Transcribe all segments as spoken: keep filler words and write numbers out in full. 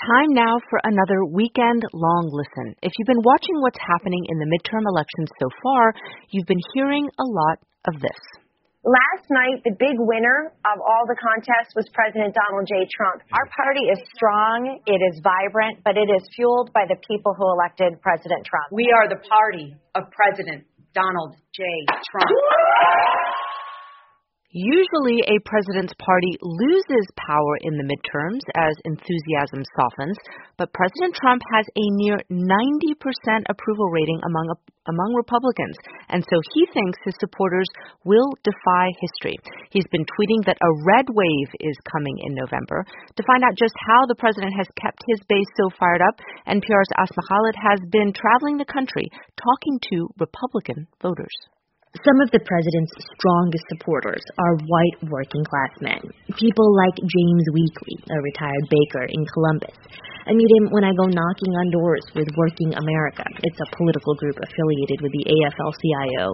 Time now for another weekend-long listen. If you've been watching what's happening in the midterm elections so far, you've been hearing a lot of this. Last night, the big winner of all the contests was President Donald J. Trump. Our party is strong, it is vibrant, but it is fueled by the people who elected President Trump. We are the party of President Donald J. Trump. Usually, a president's party loses power in the midterms as enthusiasm softens, but President Trump has a near ninety percent approval rating among among Republicans, and so he thinks his supporters will defy history. He's been tweeting that a red wave is coming in November. To find out just how the president has kept his base so fired up, N P R's Asma Khalid has been traveling the country talking to Republican voters. Some of the president's strongest supporters are white working-class men, people like James Weekly, a retired baker in Columbus. I meet him when I go knocking on doors with Working America. It's a political group affiliated with the A F L C I O.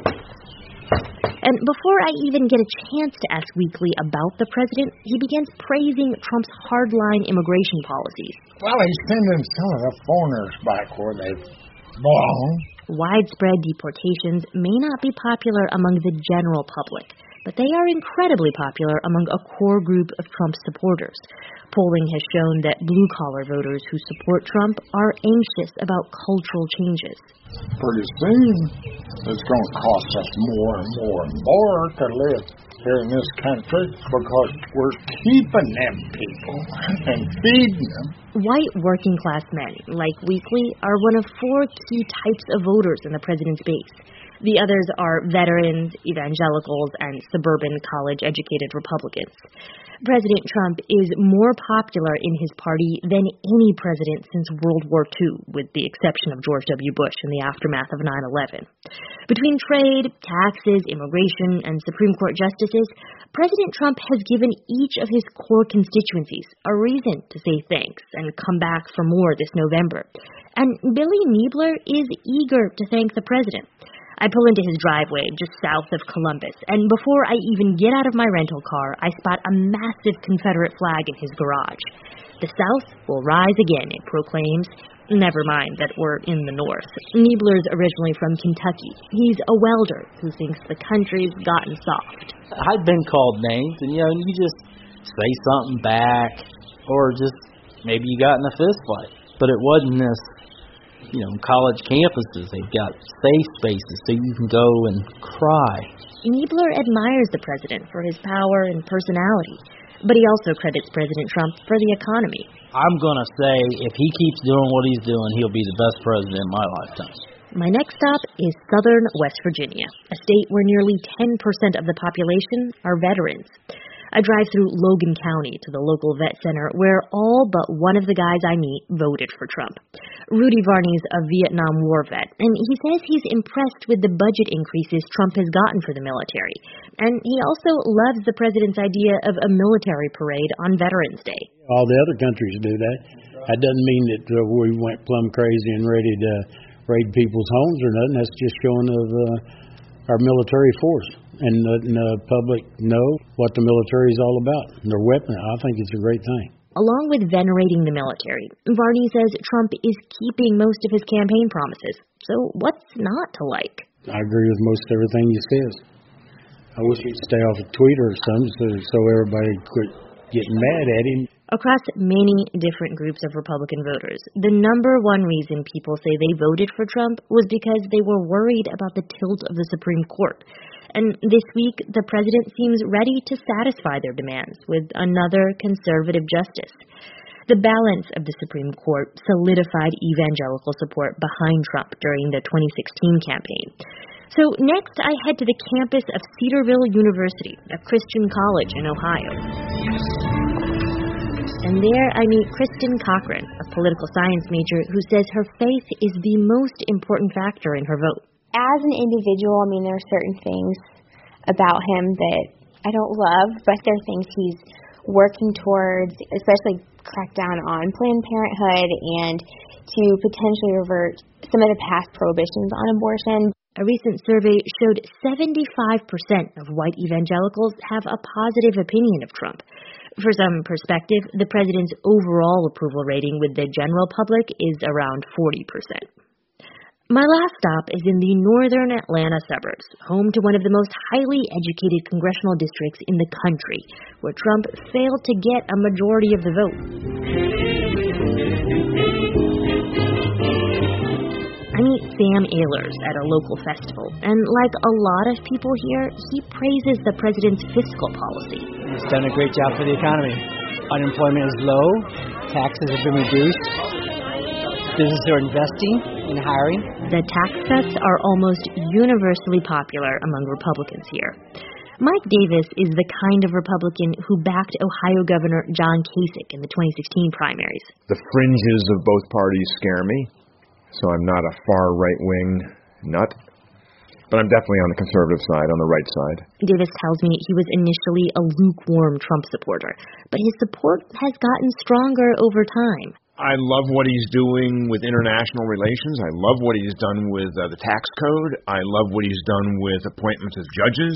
And before I even get a chance to ask Weekly about the president, he begins praising Trump's hardline immigration policies. Well, he's sending some of the foreigners back where they belong. Widespread deportations may not be popular among the general public, but they are incredibly popular among a core group of Trump supporters. Polling has shown that blue-collar voters who support Trump are anxious about cultural changes. Pretty soon, it's going to cost us more and more and more to live here in this country because we're keeping them people and feeding them. White working-class men, like Weekly, are one of four key types of voters in the president's base. The others are veterans, evangelicals, and suburban college-educated Republicans. President Trump is more popular in his party than any president since World War Two, with the exception of George W. Bush in the aftermath of nine eleven. Between trade, taxes, immigration, and Supreme Court justices, President Trump has given each of his core constituencies a reason to say thanks and come back for more this November. And Billy Niebler is eager to thank the president. I pull into his driveway just south of Columbus, and before I even get out of my rental car, I spot a massive Confederate flag in his garage. The South will rise again, it proclaims. Never mind that we're in the North. Niebler's originally from Kentucky. He's a welder who thinks the country's gotten soft. I'd been called names, and, you know, you just say something back, or just maybe you got in a fist fight. But it wasn't this, you know, college campuses. They've got safe spaces so you can go and cry. Niebler admires the president for his power and personality, but he also credits President Trump for the economy. I'm going to say if he keeps doing what he's doing, he'll be the best president in my lifetime. My next stop is southern West Virginia, a state where nearly ten percent of the population are veterans. I drive through Logan County to the local vet center where all but one of the guys I meet voted for Trump. Rudy Varney's a Vietnam War vet, and he says he's impressed with the budget increases Trump has gotten for the military. And he also loves the president's idea of a military parade on Veterans Day. All the other countries do that. That doesn't mean that uh, we went plumb crazy and ready to raid people's homes or nothing. That's just showing of uh, our military force. And letting the public know what the military is all about. And their weapon, I think it's a great thing. Along with venerating the military, Varney says Trump is keeping most of his campaign promises. So what's not to like? I agree with most everything he says. I wish he'd stay off of Twitter or something so, so everybody quit getting mad at him. Across many different groups of Republican voters, the number one reason people say they voted for Trump was because they were worried about the tilt of the Supreme Court. And this week, the president seems ready to satisfy their demands with another conservative justice. The balance of the Supreme Court solidified evangelical support behind Trump during the twenty sixteen campaign. So next, I head to the campus of Cedarville University, a Christian college in Ohio. And there I meet Kristen Cochran, a political science major who says her faith is the most important factor in her vote. As an individual, I mean, there are certain things about him that I don't love, but there are things he's working towards, especially crack down on Planned Parenthood and to potentially revert some of the past prohibitions on abortion. A recent survey showed seventy-five percent of white evangelicals have a positive opinion of Trump. For some perspective, the president's overall approval rating with the general public is around forty percent. My last stop is in the northern Atlanta suburbs, home to one of the most highly educated congressional districts in the country, where Trump failed to get a majority of the vote. I meet Sam Ehlers at a local festival, and like a lot of people here, he praises the president's fiscal policy. He's done a great job for the economy. Unemployment is low, taxes have been reduced, businesses are investing in hiring. The tax cuts are almost universally popular among Republicans here. Mike Davis is the kind of Republican who backed Ohio Governor John Kasich in the twenty sixteen primaries. The fringes of both parties scare me, so I'm not a far right-wing nut, but I'm definitely on the conservative side, on the right side. Davis tells me he was initially a lukewarm Trump supporter, but his support has gotten stronger over time. I love what he's doing with international relations. I love what he's done with uh, the tax code. I love what he's done with appointments of judges.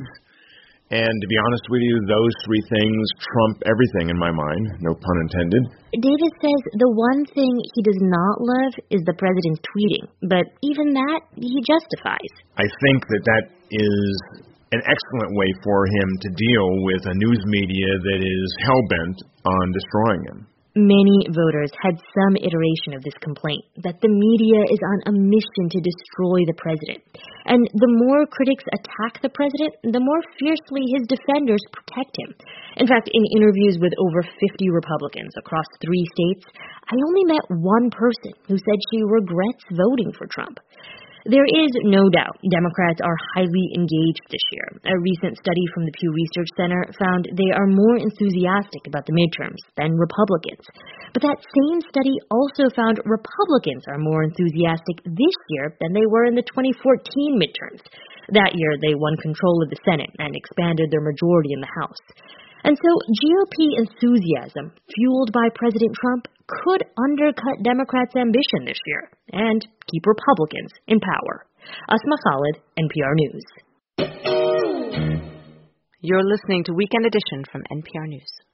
And to be honest with you, those three things trump everything in my mind, no pun intended. Davis says the one thing he does not love is the president's tweeting, but even that he justifies. I think that that is an excellent way for him to deal with a news media that is hell-bent on destroying him. Many voters had some iteration of this complaint, that the media is on a mission to destroy the president. And the more critics attack the president, the more fiercely his defenders protect him. In fact, in interviews with over fifty Republicans across three states, I only met one person who said she regrets voting for Trump. There is no doubt Democrats are highly engaged this year. A recent study from the Pew Research Center found they are more enthusiastic about the midterms than Republicans. But that same study also found Republicans are more enthusiastic this year than they were in the twenty fourteen midterms. That year, they won control of the Senate and expanded their majority in the House. And so G O P enthusiasm, fueled by President Trump, could undercut Democrats' ambition this year and keep Republicans in power. Asma Khalid, N P R News. You're listening to Weekend Edition from N P R News.